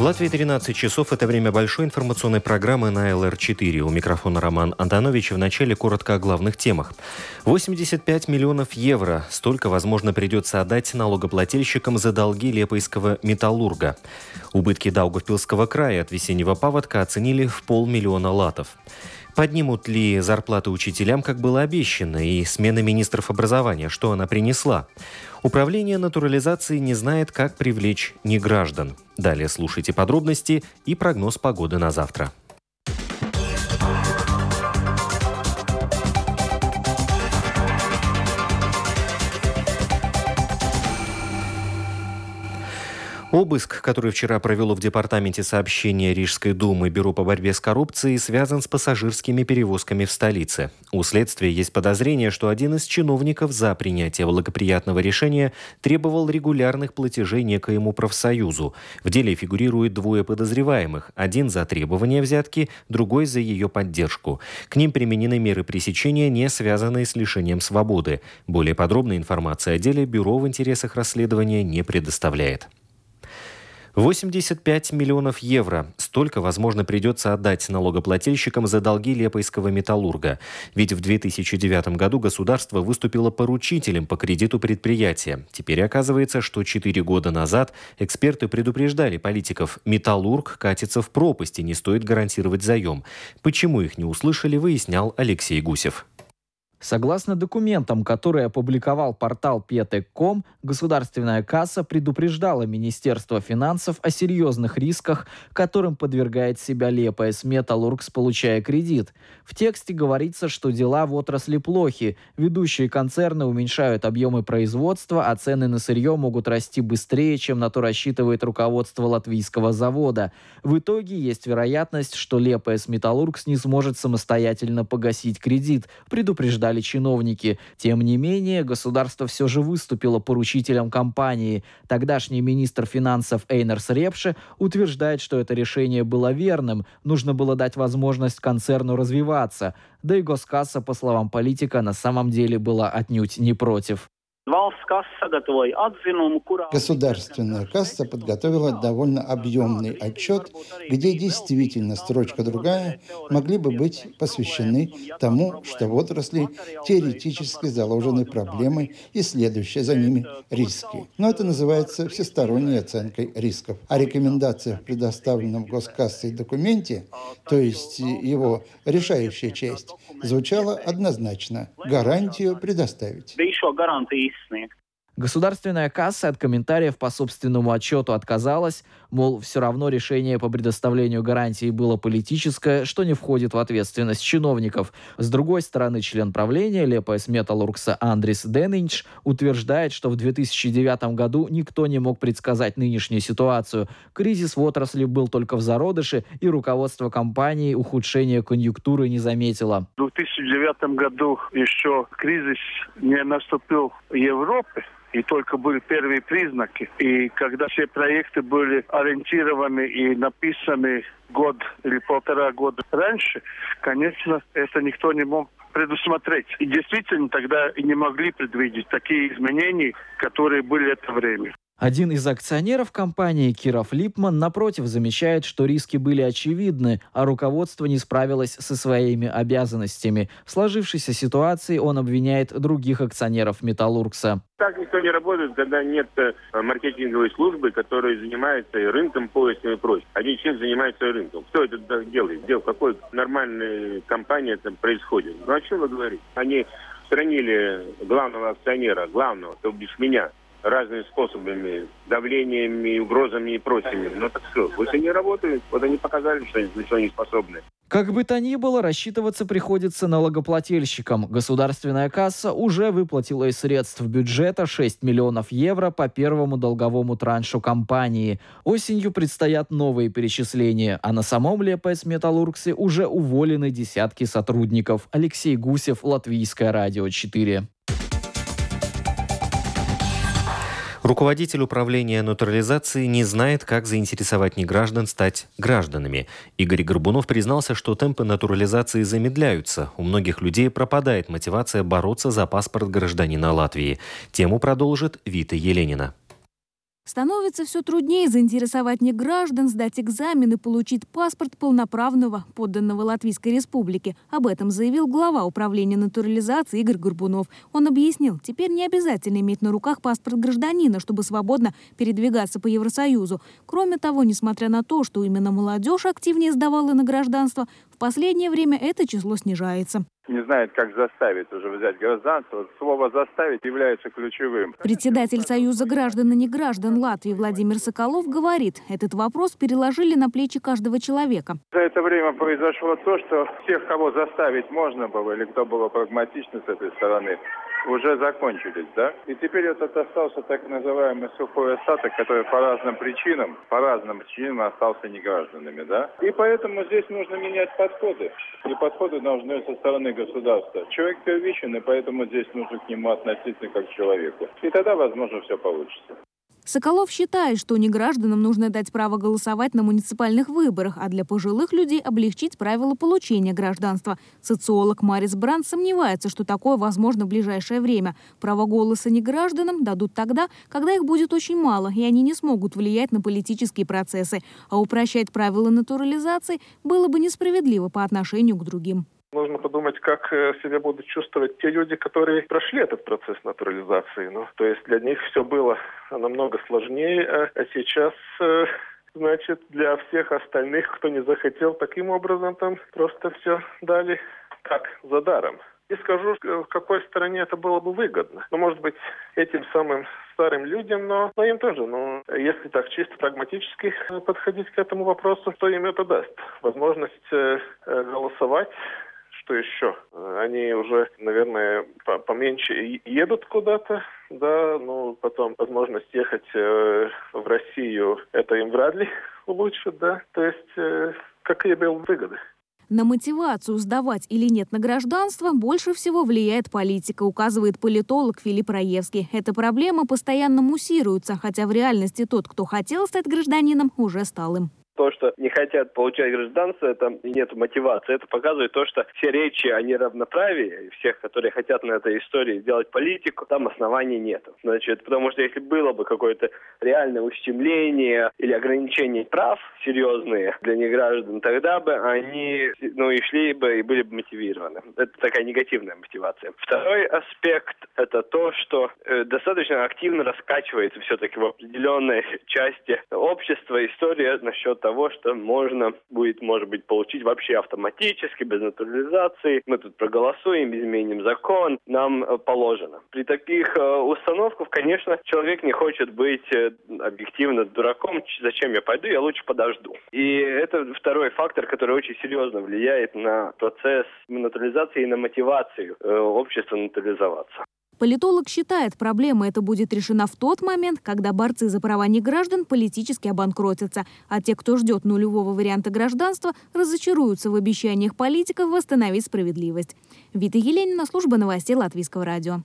В Латвии 13 часов. Это время большой информационной программы на ЛР4. У микрофона Роман Антонович. В начале коротко о главных темах. 85 миллионов евро. Столько, возможно, придется отдать налогоплательщикам за долги Лепойского металлурга. Убытки Даугавпилского края от весеннего паводка оценили в 500 000 латов. Поднимут ли зарплаты учителям, как было обещано, и смена министров образования, что она принесла? Управление натурализацией не знает, как привлечь неграждан. Далее слушайте подробности и прогноз погоды на завтра. Обыск, который вчера провело в Департаменте сообщения Рижской думы Бюро по борьбе с коррупцией, связан с пассажирскими перевозками в столице. У следствия есть подозрение, что один из чиновников за принятие благоприятного решения требовал регулярных платежей некоему профсоюзу. В деле фигурирует двое подозреваемых. Один за требование взятки, другой за ее поддержку. К ним применены меры пресечения, не связанные с лишением свободы. Более подробной информации о деле Бюро в интересах расследования не предоставляет. 85 миллионов евро. Столько, возможно, придется отдать налогоплательщикам за долги Лепойского металлурга. Ведь в 2009 году государство выступило поручителем по кредиту предприятия. Теперь оказывается, что 4 года назад эксперты предупреждали политиков: металлург катится в пропасть и не стоит гарантировать заем. Почему их не услышали, выяснял Алексей Гусев. Согласно документам, которые опубликовал портал Петек.ком, Государственная касса предупреждала Министерство финансов о серьезных рисках, которым подвергает себя Лепойс Металлургс, получая кредит. В тексте говорится, что дела в отрасли плохи, ведущие концерны уменьшают объемы производства, а цены на сырье могут расти быстрее, чем на то рассчитывает руководство латвийского завода. В итоге есть вероятность, что Лепойс Металлургс не сможет самостоятельно погасить кредит, предупреждали чиновники. Тем не менее, государство все же выступило поручителем компании. Тогдашний министр финансов Эйнарс Репше утверждает, что это решение было верным. Нужно было дать возможность концерну развиваться. Да и госкасса, по словам политика, на самом деле была отнюдь не против. Государственная касса подготовила довольно объемный отчет, где действительно строчка другая могли бы быть посвящены тому, что в отрасли теоретически заложены проблемы и следующие за ними риски. Но это называется всесторонней оценкой рисков. А рекомендация в предоставленном госкассой документе, то есть его решающая часть, звучала однозначно: гарантию предоставить. Государственная касса от комментариев по собственному отчету отказалась, мол, все равно решение по предоставлению гарантии было политическое, что не входит в ответственность чиновников. С другой стороны, член правления Лепойс Металлургса Андрис Денинч утверждает, что в 2009 году никто не мог предсказать нынешнюю ситуацию. Кризис в отрасли был только в зародыше, и руководство компании ухудшения конъюнктуры не заметило. В 2009 году еще кризис не наступил в Европе. И только были первые признаки. И когда все проекты были ориентированы и написаны год или полтора года раньше, конечно, это никто не мог предусмотреть. И действительно тогда и не могли предвидеть такие изменения, которые были в это время. Один из акционеров компании, Киров Липман, напротив, замечает, что риски были очевидны, а руководство не справилось со своими обязанностями. В сложившейся ситуации он обвиняет других акционеров Металлургса. Так никто не работает, когда нет маркетинговой службы, которая занимается и рынком, поиском и прочим. Один человек занимается рынком. Кто это делает? В какой нормальной компании это происходит? Ну о чем вы говорите? Они устранили главного акционера, то бишь меня, разными способами, давлениями, угрозами и прочими. Но так что, вот они работают, вот они показали, что они способны. Как бы то ни было, рассчитываться приходится налогоплательщикам. Государственная касса уже выплатила из средств бюджета 6 миллионов евро по первому долговому траншу компании. Осенью предстоят новые перечисления, а на самом Лепойс Металлургсе уже уволены десятки сотрудников. Алексей Гусев, Латвийское радио 4. Руководитель управления натурализации не знает, как заинтересовать неграждан стать гражданами. Игорь Горбунов признался, что темпы натурализации замедляются. У многих людей пропадает мотивация бороться за паспорт гражданина Латвии. Тему продолжит Вита Еленина. Становится все труднее заинтересовать неграждан, сдать экзамен и получить паспорт полноправного подданного Латвийской Республики. Об этом заявил глава управления натурализации Игорь Горбунов. Он объяснил, теперь не обязательно иметь на руках паспорт гражданина, чтобы свободно передвигаться по Евросоюзу. Кроме того, несмотря на то, что именно молодежь активнее сдавала на гражданство, в последнее время это число снижается. Не знает, как заставить уже взять гражданство. Слово «заставить» является ключевым. Председатель Союза граждан и неграждан Латвии Владимир Соколов говорит, этот вопрос переложили на плечи каждого человека. За это время произошло то, что всех, кого заставить можно было, или кто было прагматично с этой стороны, уже закончились, да? И теперь этот остался так называемый сухой остаток, который по разным причинам остался негражданами, да? И поэтому здесь нужно менять подходы. И подходы должны со стороны государства. Человек первичен, и поэтому здесь нужно к нему относиться как к человеку. И тогда, возможно, все получится. Соколов считает, что негражданам нужно дать право голосовать на муниципальных выборах, а для пожилых людей облегчить правила получения гражданства. Социолог Марис Бранд сомневается, что такое возможно в ближайшее время. Право голоса негражданам дадут тогда, когда их будет очень мало, и они не смогут влиять на политические процессы. А упрощать правила натурализации было бы несправедливо по отношению к другим. Нужно подумать, как себя будут чувствовать те люди, которые прошли этот процесс натурализации. То есть для них все было намного сложнее, а сейчас, значит, для всех остальных, кто не захотел таким образом, там просто все дали как за даром. И скажу, в какой стороне это было бы выгодно. Может быть, этим самым старым людям, но им тоже. Если так чисто прагматически подходить к этому вопросу, то им это даст возможность голосовать. Что еще? Они уже, наверное, поменьше едут куда-то, да, потом возможность ехать в Россию, это им вряд ли улучшит, да. То есть, какие были выгоды? На мотивацию, сдавать или нет на гражданство, больше всего влияет политика, указывает политолог Филипп Раевский. Эта проблема постоянно муссируется, хотя в реальности тот, кто хотел стать гражданином, уже стал им. То, что не хотят получать гражданство, это нет мотивации. Это показывает то, что все речи о неравноправии, всех, которые хотят на этой истории сделать политику, там оснований нет. Потому что если было бы какое-то реальное ущемление или ограничение прав серьезные для неграждан, тогда бы они и шли бы и были бы мотивированы. Это такая негативная мотивация. Второй аспект – это то, что достаточно активно раскачивается все-таки в определенной части общества история насчет того, что можно будет, может быть, получить вообще автоматически, без натурализации. Мы тут проголосуем, изменим закон, нам положено. При таких установках, конечно, человек не хочет быть объективно дураком. Зачем я пойду? Я лучше подожду. И это второй фактор, который очень серьезно влияет на процесс натурализации и на мотивацию общества натурализоваться. Политолог считает, проблема эта будет решена в тот момент, когда борцы за права неграждан политически обанкротятся, а те, кто ждет нулевого варианта гражданства, разочаруются в обещаниях политиков восстановить справедливость. Вита Еленина, служба новостей Латвийского радио.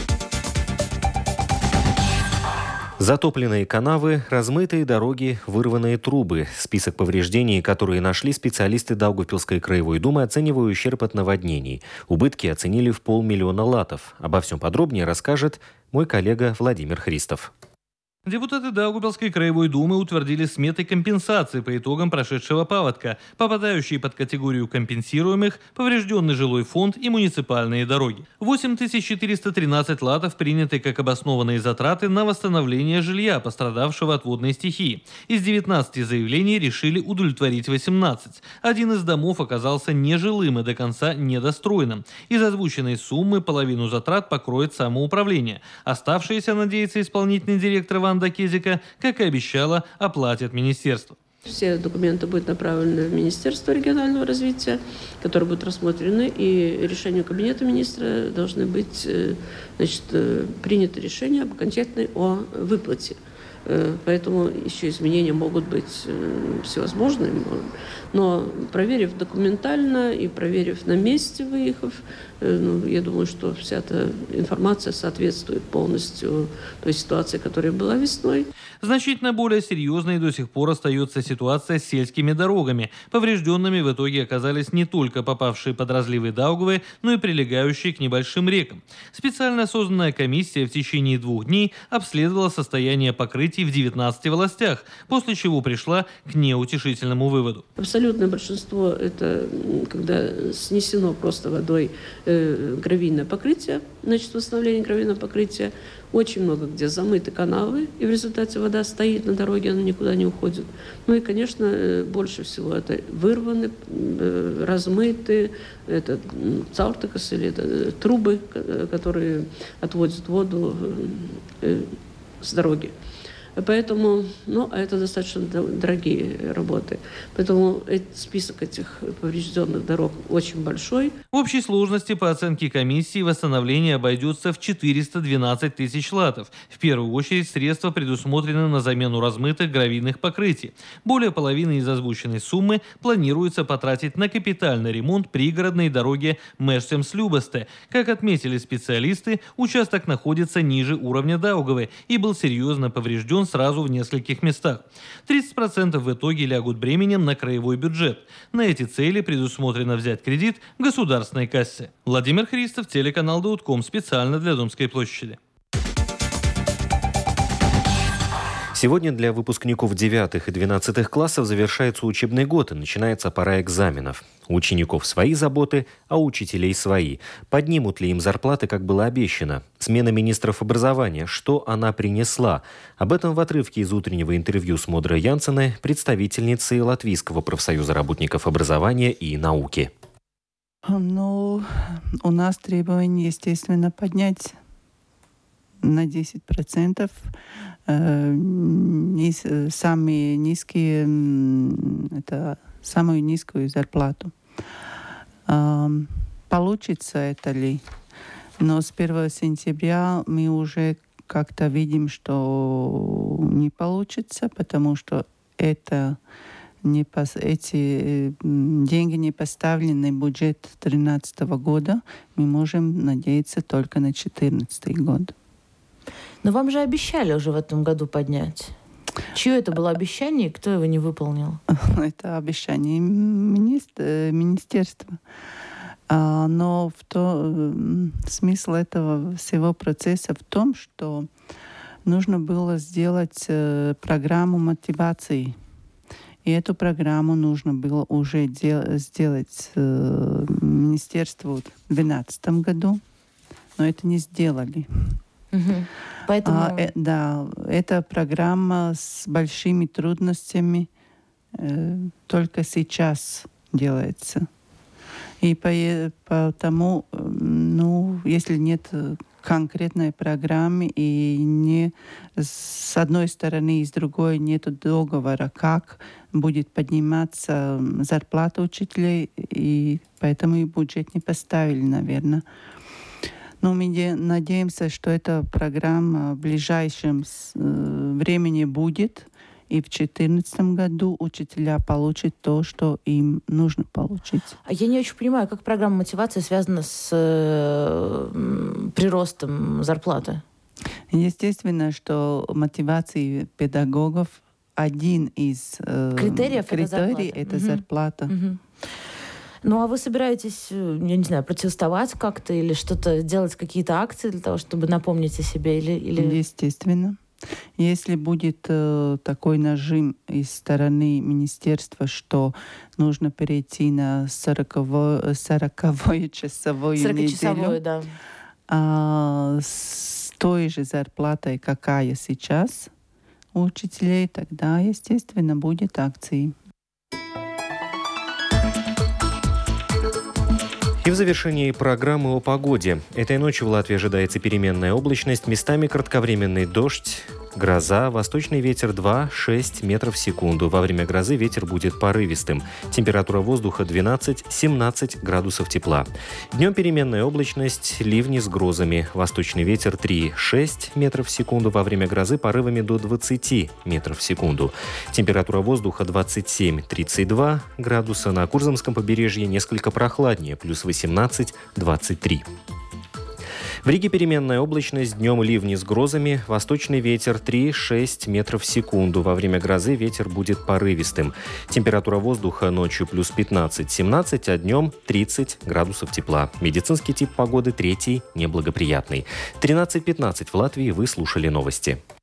Затопленные канавы, размытые дороги, вырванные трубы. Список повреждений, которые нашли специалисты Даугавпилской краевой думы, оценивая ущерб от наводнений. Убытки оценили в 500 000 латов. Обо всем подробнее расскажет мой коллега Владимир Христов. Депутаты Даугавпилской краевой думы утвердили сметы компенсации по итогам прошедшего паводка, попадающие под категорию компенсируемых, поврежденный жилой фонд и муниципальные дороги. 8413 латов приняты как обоснованные затраты на восстановление жилья, пострадавшего от водной стихии. Из 19 заявлений решили удовлетворить 18. Один из домов оказался нежилым и до конца недостроенным. Из озвученной суммы половину затрат покроет самоуправление. Оставшиеся, надеется исполнительный директор Ванда Кезика, как и обещала, оплатит министерство. Все документы будут направлены в Министерство регионального развития, которые будут рассмотрены, и решению Кабинета министра должны быть приняты решения об окончательной о выплате. Поэтому еще изменения могут быть всевозможные. Но проверив документально и проверив на месте, выехав, я думаю, что вся эта информация соответствует полностью той ситуации, которая была весной. Значительно более серьезной до сих пор остается ситуация с сельскими дорогами. Поврежденными в итоге оказались не только попавшие под разливы Даугавы, но и прилегающие к небольшим рекам. Специально созданная комиссия в течение 2 дней обследовала состояние покрытия покрытий в 19 властях, после чего пришла к неутешительному выводу. Абсолютное большинство – это когда снесено просто водой гравийное покрытие, значит, восстановление гравийного покрытия. Очень много где замыты канавы, и в результате вода стоит на дороге, она никуда не уходит. Ну и, конечно, больше всего это вырваны, размыты, это цауртакас или это трубы, которые отводят воду с дороги. Поэтому, это достаточно дорогие работы. Поэтому список этих поврежденных дорог очень большой. В общей сложности, по оценке комиссии, восстановление обойдется в 412 тысяч латов. В первую очередь средства предусмотрены на замену размытых гравийных покрытий. Более половины из озвученной суммы планируется потратить на капитальный ремонт пригородной дороги Межсемс-Любесте. Как отметили специалисты, участок находится ниже уровня Даугавы и был серьезно поврежден сразу в нескольких местах. 30% в итоге лягут бременем на краевой бюджет. На эти цели предусмотрено взять кредит в государственной кассе. Владимир Христов, телеканал Даудком, специально для Домской площади. Сегодня для выпускников 9 и 12 классов завершается учебный год и начинается пора экзаменов. У учеников свои заботы, а у учителей свои. Поднимут ли им зарплаты, как было обещано? Смена министров образования. Что она принесла? Об этом в отрывке из утреннего интервью с Модрой Янсеной, представительницей Латвийского профсоюза работников образования и науки. У нас требование, естественно, поднять на 10%. Самые низкие, это самую низкую зарплату. Получится это ли? Но с 1 сентября мы уже как-то видим, что не получится, потому что эти деньги не поставлены в бюджет 2013 года. Мы можем надеяться только на 2014 год. Но вам же обещали уже в этом году поднять. Чье это было обещание и кто его не выполнил? Это обещание министерства. Но смысл этого всего процесса в том, что нужно было сделать программу мотивации. И эту программу нужно было уже сделать министерству в 2012 году, но это не сделали. Поэтому... Да, эта программа с большими трудностями только сейчас делается. И потому, если нет конкретной программы и не с одной стороны и с другой нет договора, как будет подниматься зарплата учителей, и поэтому и бюджет не поставили, наверное. Но мы надеемся, что эта программа в ближайшем времени будет, и в 2014 году учителя получат то, что им нужно получить. Я не очень понимаю, как программа мотивации связана с приростом зарплаты? Естественно, что мотивация педагогов один из критериев это зарплата. Ну, а вы собираетесь, я не знаю, протестовать как-то или что-то делать, какие-то акции для того, чтобы напомнить о себе? Или... Естественно. Если будет такой нажим из стороны министерства, что нужно перейти на 40-часовую неделю, да. С той же зарплатой, какая сейчас у учителей, тогда, естественно, будет акции. И в завершении программы о погоде. Этой ночью в Латвии ожидается переменная облачность, местами кратковременный дождь, гроза, восточный ветер 2-6 метров в секунду. Во время грозы ветер будет порывистым. Температура воздуха 12-17 градусов тепла. Днем переменная облачность, ливни с грозами. Восточный ветер 3-6 метров в секунду. Во время грозы порывами до 20 метров в секунду. Температура воздуха 27-32 градуса. На Курзамском побережье несколько прохладнее, плюс 18-23. В Риге переменная облачность, днем ливни с грозами, восточный ветер 3-6 метров в секунду. Во время грозы ветер будет порывистым. Температура воздуха ночью плюс 15-17, а днем 30 градусов тепла. Медицинский тип погоды третий, неблагоприятный. 13:15 в Латвии. Вы слушали новости.